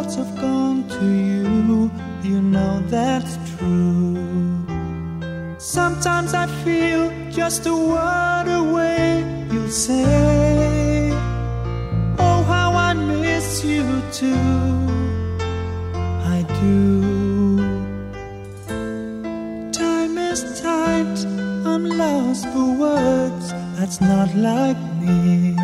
thoughts have gone to you, you know that's true. Sometimes I feel just a word away, you'll say, oh how I miss you too. I do. Time is tight, I'm lost for words, that's not like me.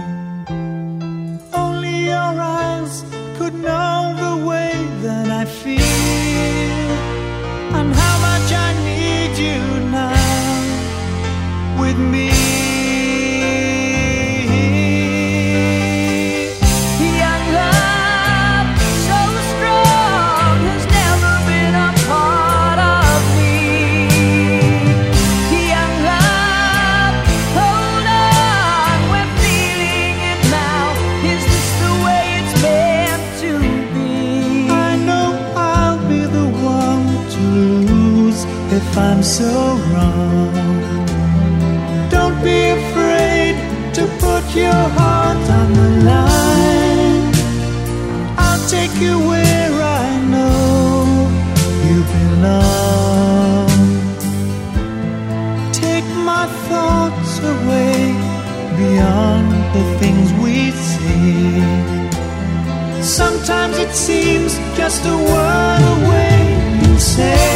Only your eyes could know the way that I feel, and how much I need you now with me. Young love, so strong, has never been a part of me. Young love, hold on, we're feeling it now. Is this the way it's meant to be? I know I'll be the one to lose if I'm so wrong. Don't be afraid to put your heart on the line. I'll take you where I know you belong. Take my thoughts away beyond the things we see. Sometimes it seems just a word away, you say,